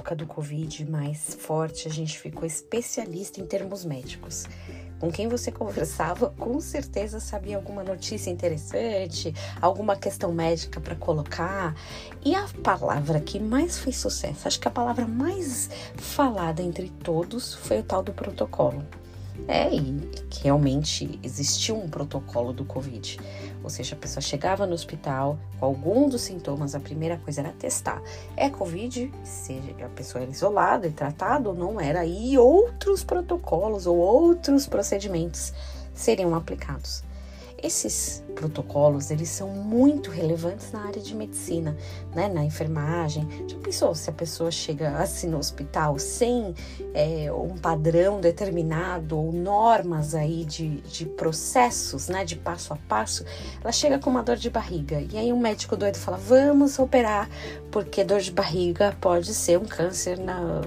época do Covid mais forte, a gente ficou especialista em termos médicos. Com quem você conversava, com certeza sabia alguma notícia interessante, alguma questão médica para colocar. E a palavra que mais fez sucesso, acho que a palavra mais falada entre todos foi o tal do protocolo. E que realmente existiu um protocolo do Covid. Ou seja, a pessoa chegava no hospital com algum dos sintomas, a primeira coisa era testar. É Covid? Se a pessoa era isolada e tratada ou não era, e outros protocolos ou outros procedimentos seriam aplicados. Esses protocolos, eles são muito relevantes na área de medicina, né? Na enfermagem. Já pensou se a pessoa chega assim no hospital sem um padrão determinado ou normas aí de processos, né? De passo a passo, ela chega com uma dor de barriga e aí um médico doido fala, vamos operar, porque dor de barriga pode ser um câncer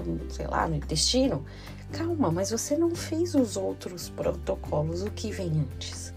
no intestino. Calma, mas você não fez os outros protocolos, o que vem antes?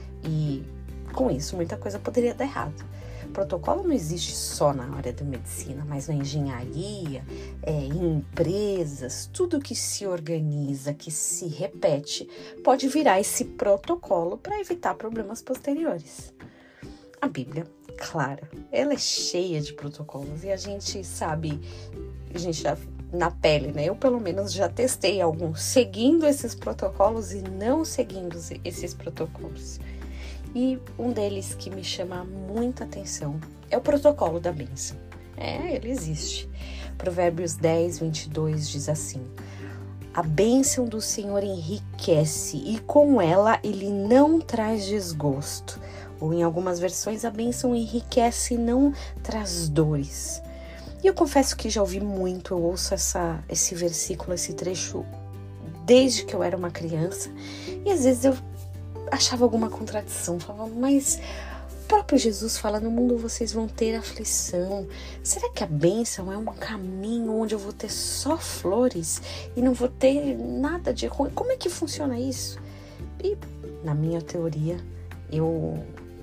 E com isso, muita coisa poderia dar errado. Protocolo não existe só na área da medicina, mas na engenharia, em empresas, tudo que se organiza, que se repete, pode virar esse protocolo para evitar problemas posteriores. A Bíblia, claro, ela é cheia de protocolos e a gente sabe, a gente já na pele, né? Eu pelo menos já testei alguns seguindo esses protocolos e não seguindo esses protocolos. E um deles que me chama muita atenção é o protocolo da bênção. Ele existe. Provérbios 10, 22 diz assim: a bênção do Senhor enriquece e com ela ele não traz desgosto. Ou em algumas versões, a bênção enriquece e não traz dores. E eu confesso que já ouvi muito, eu ouço esse versículo, esse trecho, desde que eu era uma criança. E às vezes eu achava alguma contradição, falava, mas o próprio Jesus fala, no mundo vocês vão ter aflição. Será que a bênção é um caminho onde eu vou ter só flores e não vou ter nada de ruim? Como é que funciona isso? E na minha teoria, eu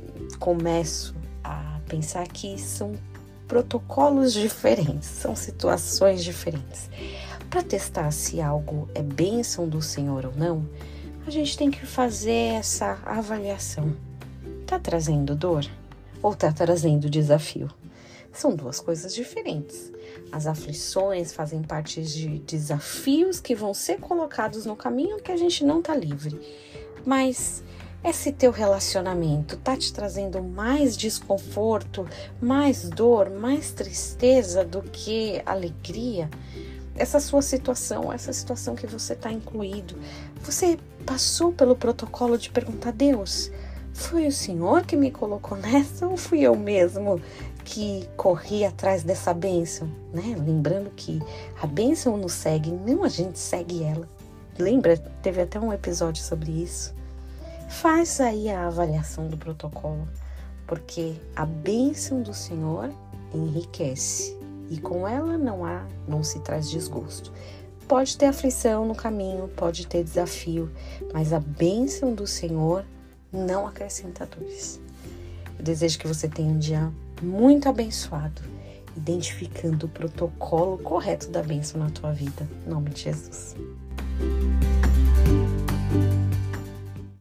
começo a pensar que são protocolos diferentes, são situações diferentes. Para testar se algo é bênção do Senhor ou não, a gente tem que fazer essa avaliação. Tá trazendo dor ou tá trazendo desafio? São duas coisas diferentes. As aflições fazem parte de desafios que vão ser colocados no caminho que a gente não tá livre. Mas esse teu relacionamento tá te trazendo mais desconforto, mais dor, mais tristeza do que alegria? Essa sua situação, essa situação que você está incluído, você passou pelo protocolo de perguntar, Deus, foi o Senhor que me colocou nessa ou fui eu mesmo que corri atrás dessa bênção? Né? Lembrando que a bênção nos segue, não a gente segue ela. Lembra? Teve até um episódio sobre isso. Faz aí a avaliação do protocolo, porque a bênção do Senhor enriquece. E com ela não se traz desgosto. Pode ter aflição no caminho, pode ter desafio, mas a bênção do Senhor não acrescenta dores. Eu desejo que você tenha um dia muito abençoado, identificando o protocolo correto da bênção na tua vida. Em nome de Jesus.